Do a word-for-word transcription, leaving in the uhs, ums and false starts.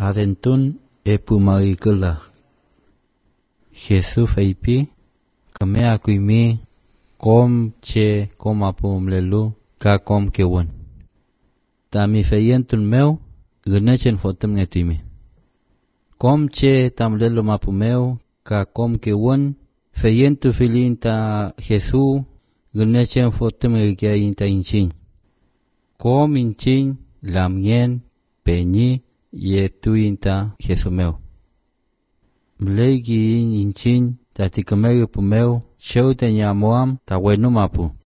adentun epumarikula. Jesús feipi, kamea kuimi, kom che kom apumlelu, ka kom kewan. Tami feyentun meu, gânechen fotem ngetimi. Kom che tamlelu mapumeu, ka kom kewan, feyentu filinta Jesús, gânechen fotem ngekia inta inchin. Kom inchin, lamien, peñi, ye tuinta Jesumeu. Mlegi inchin, tatikamegu pumeu, show te nyamoam, ta wenu mapu.